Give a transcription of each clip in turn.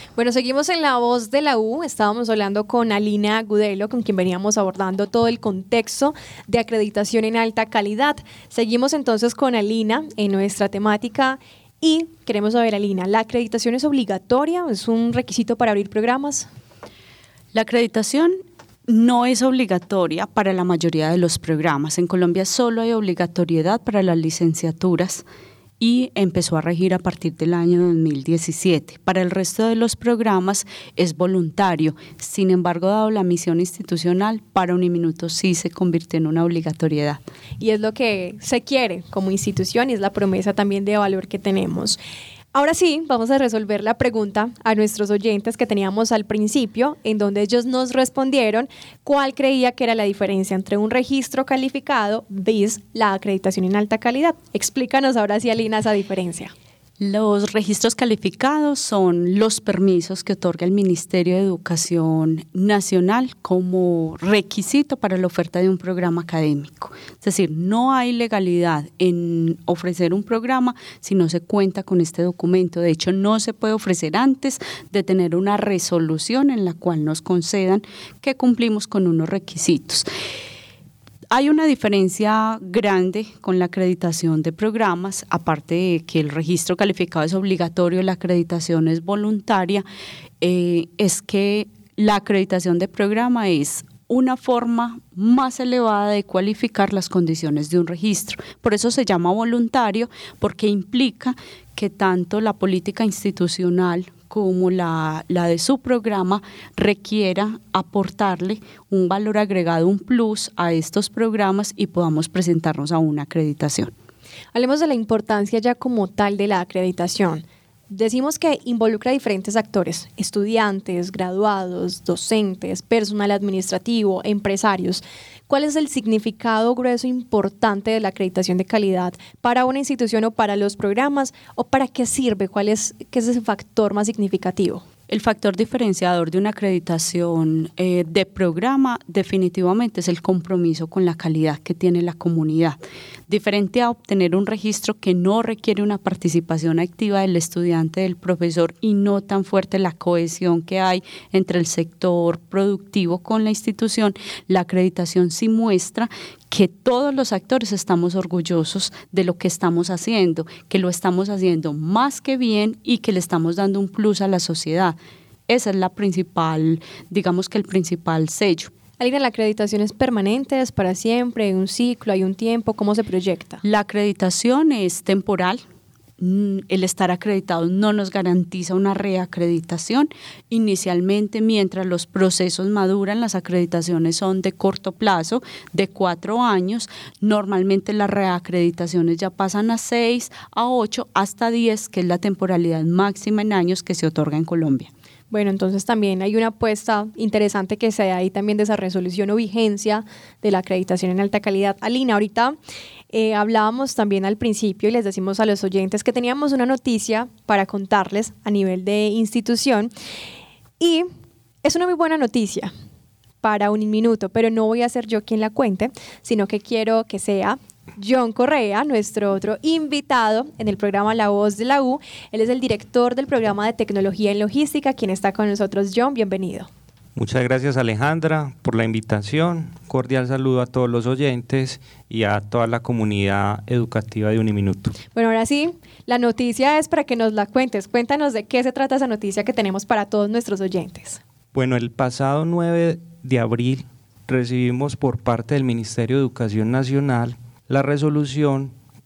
Bueno, seguimos en La Voz de la U. Estábamos hablando con Alina Gudelo, con quien veníamos abordando todo el contexto de acreditación en alta calidad. Seguimos entonces con Alina en nuestra temática y queremos saber, Alina, ¿la acreditación es obligatoria? ¿Es un requisito para abrir programas? La acreditación no es obligatoria para la mayoría de los programas. En Colombia solo hay obligatoriedad para las licenciaturas y empezó a regir a partir del año 2017. Para el resto de los programas es voluntario. Sin embargo, dado la misión institucional, para Uniminuto sí se convirtió en una obligatoriedad. Y es lo que se quiere como institución y es la promesa también de valor que tenemos. Ahora sí, vamos a resolver la pregunta a nuestros oyentes que teníamos al principio, en donde ellos nos respondieron cuál creía que era la diferencia entre un registro calificado vis la acreditación en alta calidad. Explícanos ahora sí, Alina, esa diferencia. Los registros calificados son los permisos que otorga el Ministerio de Educación Nacional como requisito para la oferta de un programa académico. Es decir, no hay legalidad en ofrecer un programa si no se cuenta con este documento. De hecho, no se puede ofrecer antes de tener una resolución en la cual nos concedan que cumplimos con unos requisitos. Hay una diferencia grande con la acreditación de programas, aparte de que el registro calificado es obligatorio, la acreditación es voluntaria, es que la acreditación de programa es una forma más elevada de cualificar las condiciones de un registro. Por eso se llama voluntario, porque implica que tanto la política institucional como la de su programa requiera aportarle un valor agregado, un plus a estos programas y podamos presentarnos a una acreditación. Hablemos de la importancia ya como tal de la acreditación. Decimos que involucra a diferentes actores, estudiantes, graduados, docentes, personal administrativo, empresarios. ¿Cuál es el significado grueso importante de la acreditación de calidad para una institución o para los programas? ¿O para qué sirve? ¿Qué es ese factor más significativo? El factor diferenciador de una acreditación de programa definitivamente es el compromiso con la calidad que tiene la comunidad, diferente a obtener un registro que no requiere una participación activa del estudiante, del profesor y no tan fuerte la cohesión que hay entre el sector productivo con la institución. La acreditación sí muestra que todos los actores estamos orgullosos de lo que estamos haciendo, que lo estamos haciendo más que bien y que le estamos dando un plus a la sociedad. Esa es la principal, digamos que el principal sello. Alina, ¿la acreditación es permanente, es para siempre, hay un ciclo, hay un tiempo? ¿Cómo se proyecta? La acreditación es temporal. El estar acreditado no nos garantiza una reacreditación. Inicialmente, mientras los procesos maduran, las acreditaciones son de corto plazo, de 4 años. Normalmente las reacreditaciones ya pasan a 6, a 8, hasta 10, que es la temporalidad máxima en años que se otorga en Colombia. Bueno, entonces también hay una apuesta interesante que se da ahí también de esa resolución o vigencia de la acreditación en alta calidad. Alina, ahorita hablábamos también al principio y les decimos a los oyentes que teníamos una noticia para contarles a nivel de institución y es una muy buena noticia para Uniminuto, pero no voy a ser yo quien la cuente, sino que quiero que sea John Correa, nuestro otro invitado en el programa La Voz de la U. Él es el director del programa de tecnología en logística, quien está con nosotros. John, bienvenido. Muchas gracias, Alejandra, por la invitación. Cordial saludo a todos los oyentes y a toda la comunidad educativa de Uniminuto. Bueno, ahora sí, la noticia es para que nos la cuentes. Cuéntanos de qué se trata esa noticia que tenemos para todos nuestros oyentes. Bueno, el pasado 9 de abril recibimos por parte del Ministerio de Educación Nacional la resolución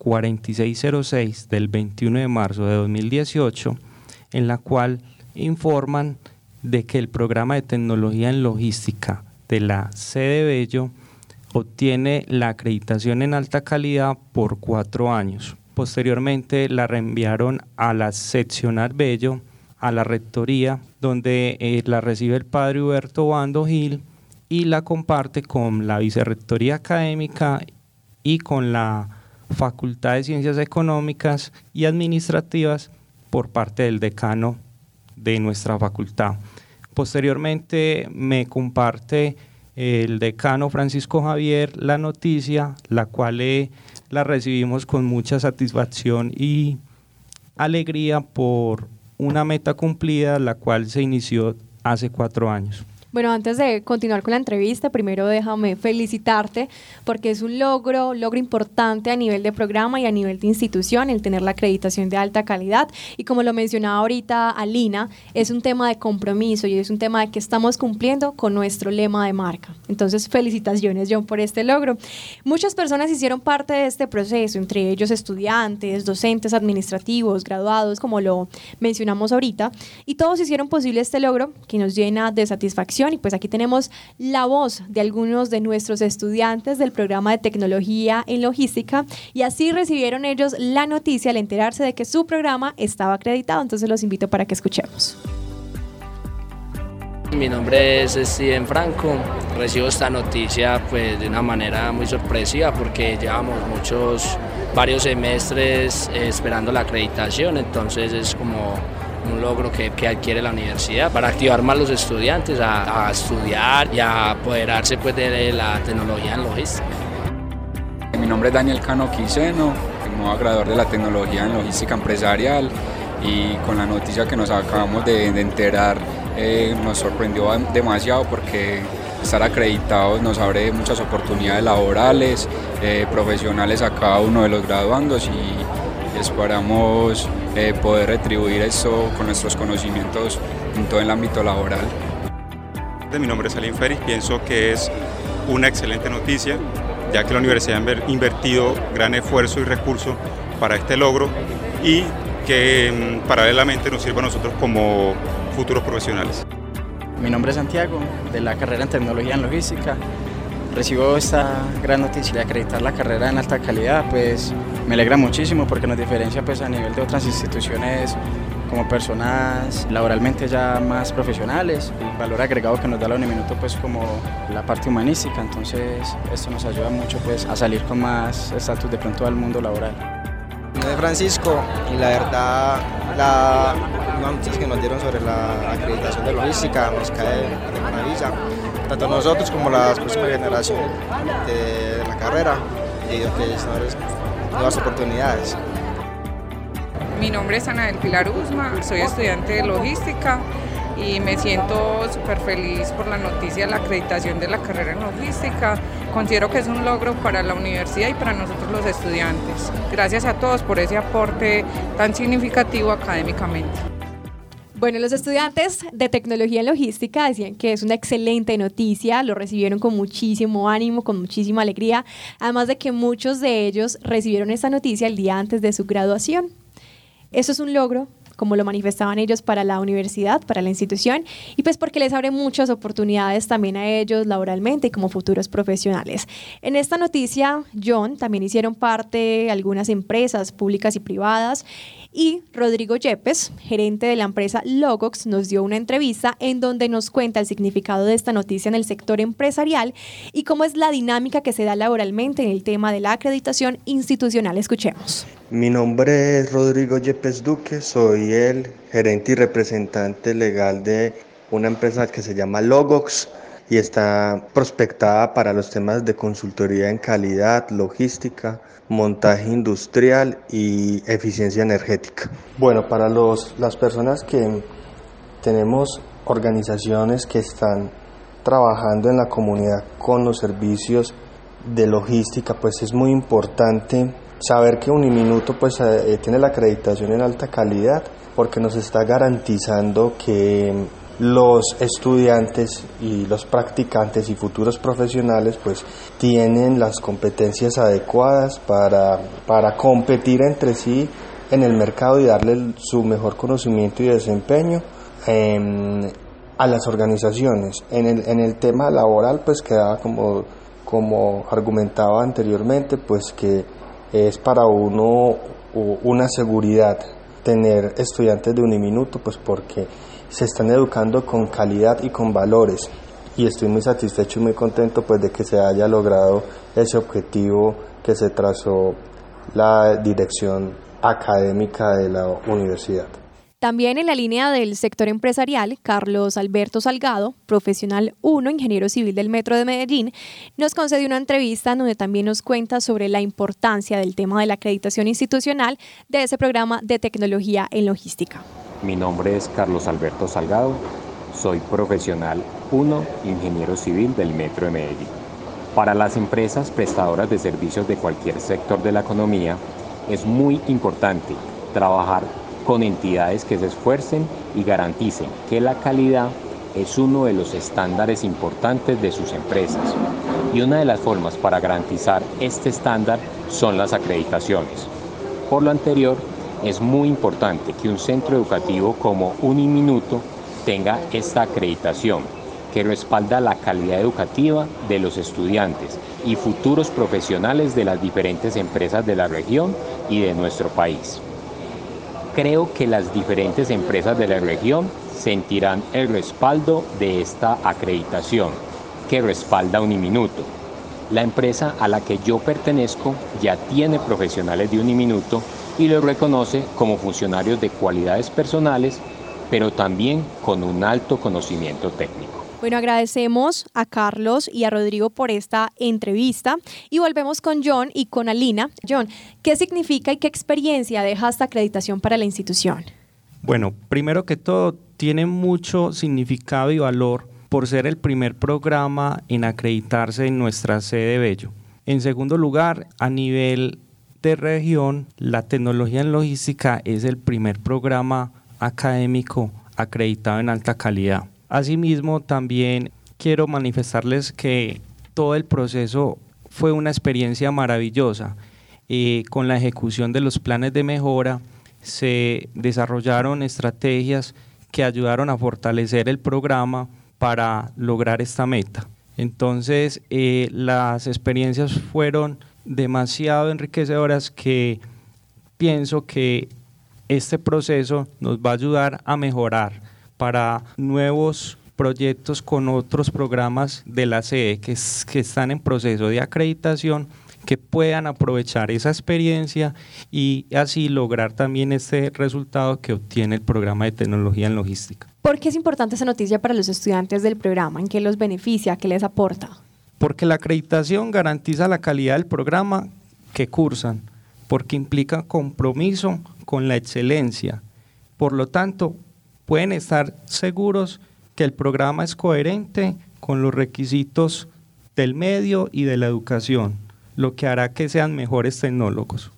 4606 del 21 de marzo de 2018, en la cual informan de que el programa de tecnología en logística de la sede Bello obtiene la acreditación en alta calidad por 4 años. Posteriormente la reenviaron a la seccional Bello, a la rectoría, donde la recibe el padre Huberto Bando Gil y la comparte con la vicerrectoría académica y con la Facultad de Ciencias Económicas y Administrativas por parte del decano de nuestra facultad. Posteriormente me comparte el decano Francisco Javier la noticia, la cual la recibimos con mucha satisfacción y alegría por una meta cumplida, la cual se inició hace 4 años. Bueno, antes de continuar con la entrevista, primero déjame felicitarte porque es un logro importante a nivel de programa y a nivel de institución el tener la acreditación de alta calidad, y como lo mencionaba ahorita Alina, es un tema de compromiso y es un tema de que estamos cumpliendo con nuestro lema de marca. Entonces, felicitaciones, John, por este logro. Muchas personas hicieron parte de este proceso, entre ellos estudiantes, docentes administrativos, graduados, como lo mencionamos ahorita, y todos hicieron posible este logro que nos llena de satisfacción. Y pues aquí tenemos la voz de algunos de nuestros estudiantes del programa de tecnología en logística, y así recibieron ellos la noticia al enterarse de que su programa estaba acreditado. Entonces los invito para que escuchemos. Mi nombre es Steven Franco. Recibo esta noticia pues de una manera muy sorpresiva porque llevamos varios semestres esperando la acreditación, entonces es como un logro que adquiere la universidad para activar más a los estudiantes a estudiar y a apoderarse pues de la tecnología en logística. Mi nombre es Daniel Cano Quiseno, nuevo graduador de la tecnología en logística empresarial, y con la noticia que nos acabamos de enterar nos sorprendió demasiado porque estar acreditados nos abre muchas oportunidades laborales, profesionales a cada uno de los graduandos, y esperamos poder retribuir esto con nuestros conocimientos en todo el ámbito laboral. Mi nombre es Salim Feris, pienso que es una excelente noticia, ya que la universidad ha invertido gran esfuerzo y recursos para este logro y que paralelamente nos sirva a nosotros como futuros profesionales. Mi nombre es Santiago, de la carrera en Tecnología en Logística. Recibo esta gran noticia de acreditar la carrera en alta calidad, pues me alegra muchísimo porque nos diferencia pues a nivel de otras instituciones como personas laboralmente ya más profesionales, el valor agregado que nos da la Uniminuto pues como la parte humanística, entonces esto nos ayuda mucho pues a salir con más estatus de pronto al mundo laboral. Mi nombre es Francisco y la verdad la noticia que nos dieron sobre la acreditación de logística nos cae de maravilla, tanto nosotros como las próximas generaciones de la carrera, y lo que son nuevas oportunidades. Mi nombre es Ana del Pilar Usma, soy estudiante de logística y me siento súper feliz por la noticia de la acreditación de la carrera en logística. Considero que es un logro para la universidad y para nosotros los estudiantes. Gracias a todos por ese aporte tan significativo académicamente. Bueno, los estudiantes de tecnología en logística decían que es una excelente noticia, lo recibieron con muchísimo ánimo, con muchísima alegría, además de que muchos de ellos recibieron esta noticia el día antes de su graduación. Eso es un logro, como lo manifestaban ellos, para la universidad, para la institución, y pues porque les abre muchas oportunidades también a ellos laboralmente y como futuros profesionales. En esta noticia, John, también hicieron parte algunas empresas públicas y privadas, y Rodrigo Yepes, gerente de la empresa Logox, nos dio una entrevista en donde nos cuenta el significado de esta noticia en el sector empresarial y cómo es la dinámica que se da laboralmente en el tema de la acreditación institucional. Escuchemos. Mi nombre es Rodrigo Yepes Duque, soy el gerente y representante legal de una empresa que se llama Logox y está prospectada para los temas de consultoría en calidad, logística, montaje industrial y eficiencia energética. Bueno, para las personas que tenemos organizaciones que están trabajando en la comunidad con los servicios de logística, pues es muy importante saber que Uniminuto pues tiene la acreditación en alta calidad, porque nos está garantizando que los estudiantes y los practicantes y futuros profesionales pues tienen las competencias adecuadas para competir entre sí en el mercado y darle su mejor conocimiento y desempeño a las organizaciones. En el tema laboral pues quedaba como argumentaba anteriormente, pues que es para uno una seguridad tener estudiantes de Uniminuto, pues porque se están educando con calidad y con valores, y estoy muy satisfecho y muy contento pues de que se haya logrado ese objetivo que se trazó la dirección académica de la universidad. También en la línea del sector empresarial, Carlos Alberto Salgado, profesional 1, ingeniero civil del Metro de Medellín, nos concedió una entrevista donde también nos cuenta sobre la importancia del tema de la acreditación institucional de ese programa de tecnología en logística. Mi nombre es Carlos Alberto Salgado, soy profesional 1, ingeniero civil del Metro de Medellín. Para las empresas prestadoras de servicios de cualquier sector de la economía, es muy importante trabajar con entidades que se esfuercen y garanticen que la calidad es uno de los estándares importantes de sus empresas. Y una de las formas para garantizar este estándar son las acreditaciones. Por lo anterior, es muy importante que un centro educativo como Uniminuto tenga esta acreditación, que respalda la calidad educativa de los estudiantes y futuros profesionales de las diferentes empresas de la región y de nuestro país. Creo que las diferentes empresas de la región sentirán el respaldo de esta acreditación, que respalda Uniminuto. La empresa a la que yo pertenezco ya tiene profesionales de Uniminuto y los reconoce como funcionarios de cualidades personales, pero también con un alto conocimiento técnico. Bueno, agradecemos a Carlos y a Rodrigo por esta entrevista y volvemos con John y con Alina. John, ¿qué significa y qué experiencia deja esta acreditación para la institución? Bueno, primero que todo, tiene mucho significado y valor por ser el primer programa en acreditarse en nuestra sede Bello. En segundo lugar, a nivel de región, la tecnología en logística es el primer programa académico acreditado en alta calidad. Asimismo, también quiero manifestarles que todo el proceso fue una experiencia maravillosa. Con la ejecución de los planes de mejora se desarrollaron estrategias que ayudaron a fortalecer el programa para lograr esta meta. Entonces, las experiencias fueron demasiado enriquecedoras que pienso que este proceso nos va a ayudar a mejorar para nuevos proyectos con otros programas de la sede que están en proceso de acreditación, que puedan aprovechar esa experiencia y así lograr también este resultado que obtiene el programa de tecnología en logística. ¿Por qué es importante esa noticia para los estudiantes del programa? ¿En qué los beneficia? ¿Qué les aporta? Porque la acreditación garantiza la calidad del programa que cursan, porque implica compromiso con la excelencia. Por lo tanto, pueden estar seguros que el programa es coherente con los requisitos del medio y de la educación, lo que hará que sean mejores tecnólogos.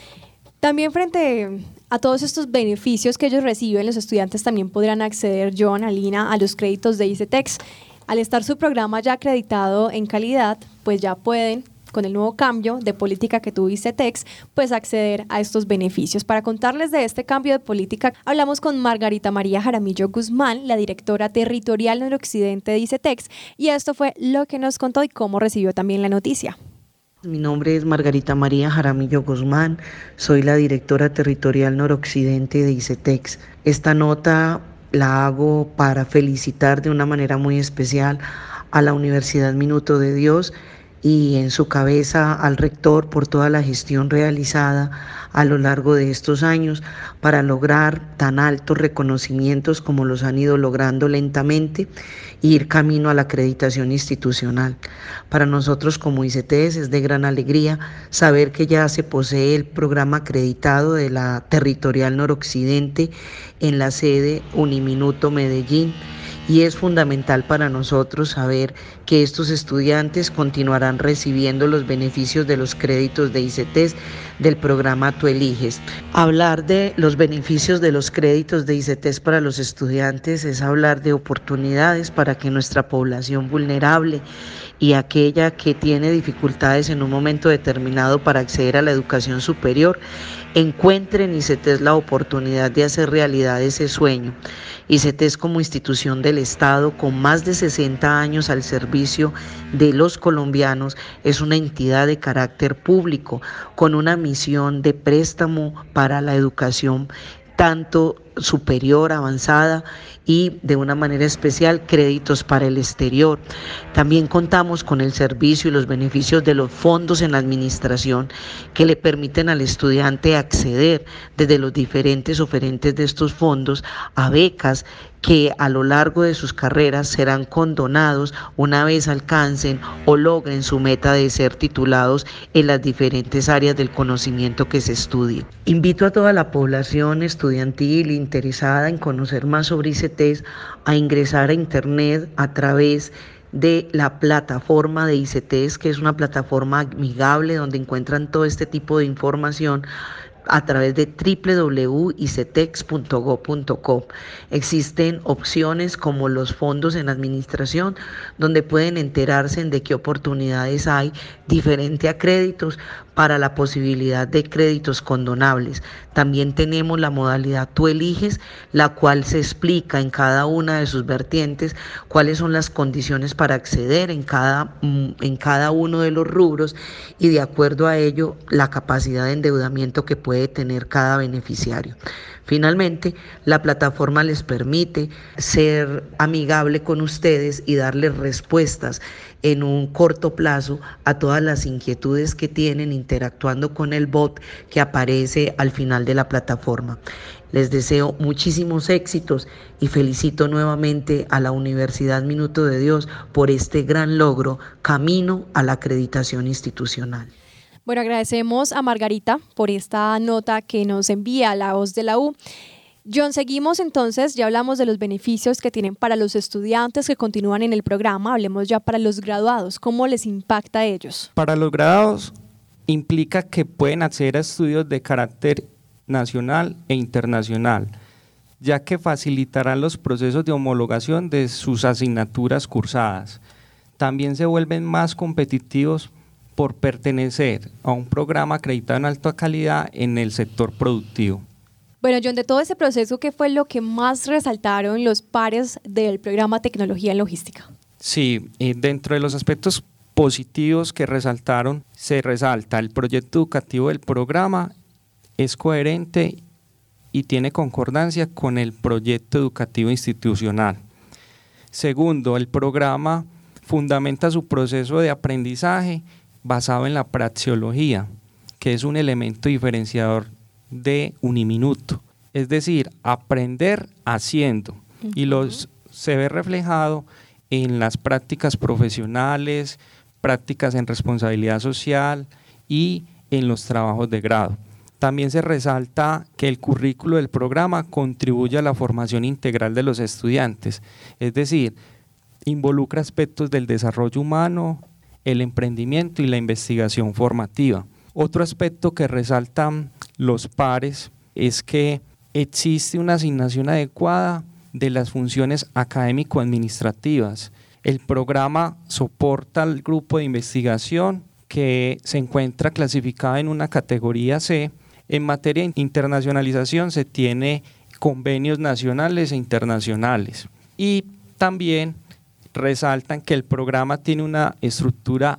También frente a todos estos beneficios que ellos reciben, los estudiantes también podrán acceder, John, Alina, a los créditos de ICETEX. Al estar su programa ya acreditado en calidad, pues ya pueden, con el nuevo cambio de política que tuvo ICETEX, pues acceder a estos beneficios. Para contarles de este cambio de política, hablamos con Margarita María Jaramillo Guzmán, la directora territorial noroccidente de ICETEX, y esto fue lo que nos contó y cómo recibió también la noticia. Mi nombre es Margarita María Jaramillo Guzmán, soy la directora territorial noroccidente de ICETEX. Esta nota la hago para felicitar de una manera muy especial a la Universidad Minuto de Dios y en su cabeza al rector por toda la gestión realizada a lo largo de estos años para lograr tan altos reconocimientos como los han ido logrando lentamente e ir camino a la acreditación institucional. Para nosotros como ICETEX es de gran alegría saber que ya se posee el programa acreditado de la Territorial Noroccidente en la sede Uniminuto Medellín. Y es fundamental para nosotros saber que estos estudiantes continuarán recibiendo los beneficios de los créditos de ICETEX del programa Tú Eliges. Hablar de los beneficios de los créditos de ICETEX para los estudiantes es hablar de oportunidades para que nuestra población vulnerable y aquella que tiene dificultades en un momento determinado para acceder a la educación superior encuentre en ICETEX la oportunidad de hacer realidad ese sueño. ICETEX como institución del Estado con más de 60 años al servicio de los colombianos es una entidad de carácter público con una misión de préstamo para la educación tanto superior, avanzada y de una manera especial créditos para el exterior. También contamos con el servicio y los beneficios de los fondos en la administración que le permiten al estudiante acceder desde los diferentes oferentes de estos fondos a becas que a lo largo de sus carreras serán condonados una vez alcancen o logren su meta de ser titulados en las diferentes áreas del conocimiento que se estudie. Invito a toda la población estudiantil, interesada en conocer más sobre ICETEX a ingresar a internet a través de la plataforma de ICETEX, que es una plataforma amigable donde encuentran todo este tipo de información a través de www.icetex.go.co. Existen opciones como los fondos en administración, donde pueden enterarse de qué oportunidades hay diferente a créditos para la posibilidad de créditos condonables. También tenemos la modalidad Tú Eliges, la cual se explica en cada una de sus vertientes cuáles son las condiciones para acceder en cada uno de los rubros y de acuerdo a ello la capacidad de endeudamiento que puede tener cada beneficiario. Finalmente, la plataforma les permite ser amigable con ustedes y darles respuestas en un corto plazo a todas las inquietudes que tienen interactuando con el bot que aparece al final de la plataforma. Les deseo muchísimos éxitos y felicito nuevamente a la Universidad Minuto de Dios por este gran logro camino a la acreditación institucional. Bueno, agradecemos a Margarita por esta nota que nos envía La Voz de la U. John, seguimos entonces, ya hablamos de los beneficios que tienen para los estudiantes que continúan en el programa, hablemos ya para los graduados, ¿cómo les impacta a ellos? Para los graduados implica que pueden acceder a estudios de carácter nacional e internacional, ya que facilitarán los procesos de homologación de sus asignaturas cursadas. También se vuelven más competitivos por pertenecer a un programa acreditado en alta calidad en el sector productivo. Bueno, John, de todo ese proceso, ¿qué fue lo que más resaltaron los pares del programa Tecnología en Logística? Sí, dentro de los aspectos positivos que resaltaron, se resalta el proyecto educativo del programa, es coherente y tiene concordancia con el proyecto educativo institucional. Segundo, el programa fundamenta su proceso de aprendizaje basado en la praxeología, que es un elemento diferenciador de Uniminuto, es decir, aprender haciendo, y se ve reflejado en las prácticas profesionales, prácticas en responsabilidad social y en los trabajos de grado. También se resalta que el currículo del programa contribuye a la formación integral de los estudiantes, es decir, involucra aspectos del desarrollo humano, el emprendimiento y la investigación formativa. Otro aspecto que resaltan los pares es que existe una asignación adecuada de las funciones académico-administrativas. El programa soporta al grupo de investigación que se encuentra clasificado en una categoría C. En materia de internacionalización se tiene convenios nacionales e internacionales y también resaltan que el programa tiene una estructura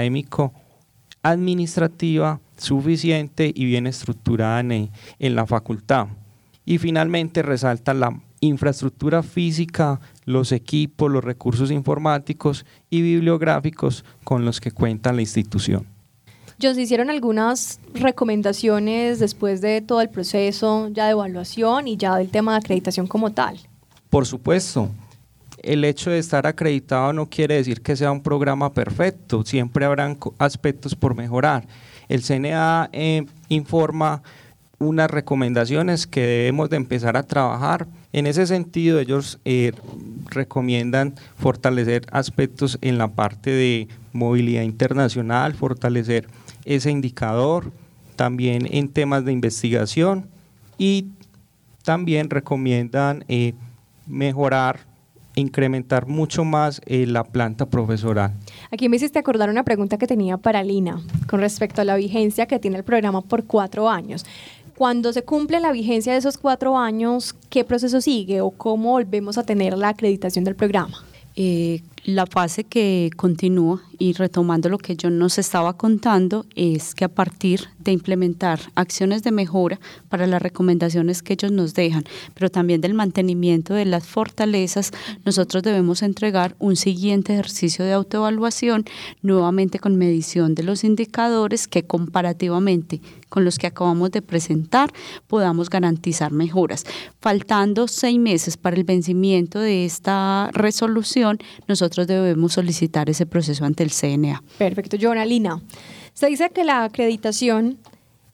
académico-administrativa suficiente y bien estructurada en la facultad. Y finalmente resaltan la infraestructura física, los equipos, los recursos informáticos y bibliográficos con los que cuenta la institución. John, ¿se hicieron algunas recomendaciones después de todo el proceso ya de evaluación y ya del tema de acreditación como tal? Por supuesto. El hecho de estar acreditado no quiere decir que sea un programa perfecto, siempre habrán aspectos por mejorar. El CNA informa unas recomendaciones que debemos de empezar a trabajar. En ese sentido, ellos recomiendan fortalecer aspectos en la parte de movilidad internacional, fortalecer ese indicador, también en temas de investigación y también recomiendan mejorar, incrementar mucho más la planta profesoral. Aquí me hiciste acordar una pregunta que tenía para Lina con respecto a la vigencia que tiene el programa por 4 años. Cuando se cumple la vigencia de esos 4 años, ¿qué proceso sigue o cómo volvemos a tener la acreditación del programa? La fase que continúa, y retomando lo que yo nos estaba contando, es que a partir de implementar acciones de mejora para las recomendaciones que ellos nos dejan, pero también del mantenimiento de las fortalezas, nosotros debemos entregar un siguiente ejercicio de autoevaluación, nuevamente con medición de los indicadores que comparativamente con los que acabamos de presentar podamos garantizar mejoras. Faltando 6 meses para el vencimiento de esta resolución, nosotros debemos solicitar ese proceso ante el CNA. Perfecto, John. Lina, se dice que la acreditación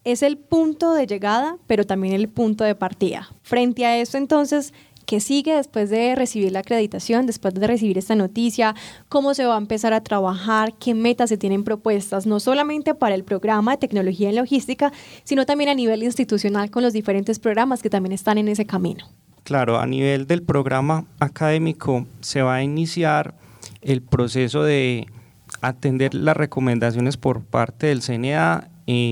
es el punto de llegada, pero también el punto de partida. Frente a eso, entonces, ¿qué sigue después de recibir la acreditación, después de recibir esta noticia? ¿Cómo se va a empezar a trabajar? ¿Qué metas se tienen propuestas? No solamente para el programa de tecnología en logística, sino también a nivel institucional con los diferentes programas que también están en ese camino. Claro, a nivel del programa académico se va a iniciar el proceso de atender las recomendaciones por parte del CNA,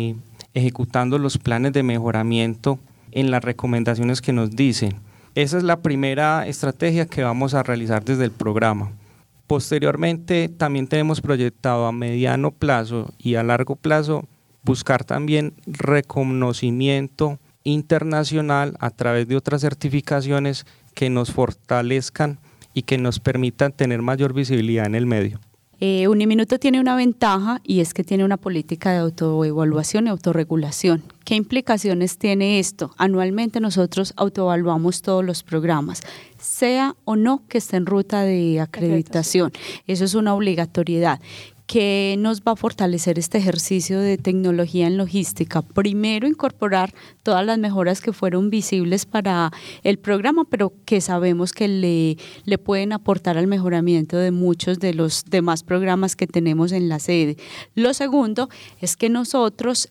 ejecutando los planes de mejoramiento en las recomendaciones que nos dicen. Esa es la primera estrategia que vamos a realizar desde el programa. Posteriormente, también tenemos proyectado a mediano plazo y a largo plazo buscar también reconocimiento internacional a través de otras certificaciones que nos fortalezcan y que nos permitan tener mayor visibilidad en el medio. Uniminuto tiene una ventaja y es que tiene una política de autoevaluación y autorregulación. ¿Qué implicaciones tiene esto? Anualmente nosotros autoevaluamos todos los programas, sea o no que esté en ruta de acreditación. Eso es una obligatoriedad. ¿Qué nos va a fortalecer este ejercicio de tecnología en logística? Primero, incorporar todas las mejoras que fueron visibles para el programa, pero que sabemos que le pueden aportar al mejoramiento de muchos de los demás programas que tenemos en la sede. Lo segundo es que nosotros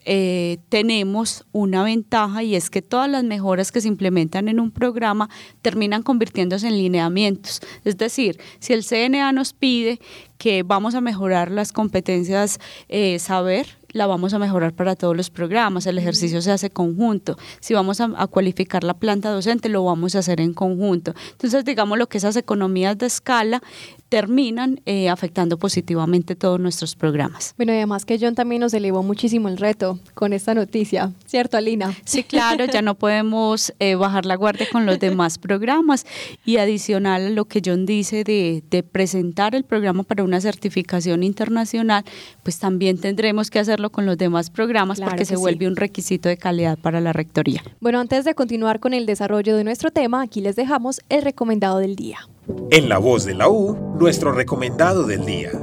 tenemos una ventaja y es que todas las mejoras que se implementan en un programa terminan convirtiéndose en lineamientos. Es decir, si el CNA nos pide que vamos a mejorar las competencias saber, la vamos a mejorar para todos los programas, el ejercicio se hace conjunto, si vamos a cualificar la planta docente lo vamos a hacer en conjunto. Entonces digamos lo que esas economías de escala terminan afectando positivamente todos nuestros programas. Bueno, y además que John también nos elevó muchísimo el reto con esta noticia, ¿cierto, Alina? Sí, claro, ya no podemos bajar la guardia con los demás programas y adicional a lo que John dice de presentar el programa para una certificación internacional, pues también tendremos que hacerlo con los demás programas, claro, porque se vuelve un requisito de calidad para la rectoría. Bueno, antes de continuar con el desarrollo de nuestro tema, aquí les dejamos el recomendado del día. En La Voz de la U, nuestro recomendado del día.